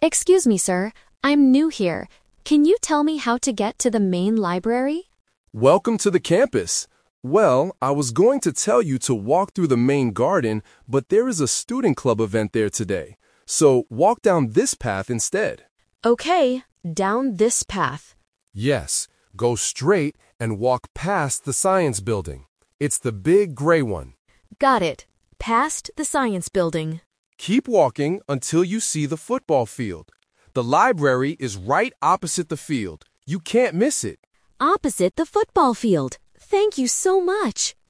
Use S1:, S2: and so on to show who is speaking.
S1: Excuse me, sir. I'm new here. Can you tell me how to get to the main library?
S2: Welcome to the campus. Well, I was going to tell you to walk through the main garden, but there is a student club event there today. So walk down this path instead.
S1: Okay, down this path.
S2: Yes, go straight and walk past the science building. It's the big gray one.
S1: Got it. Past the science building.
S2: Keep walking until you see the football field. The library is right opposite the field. You can't miss it.
S1: Opposite the football field. Thank you so much.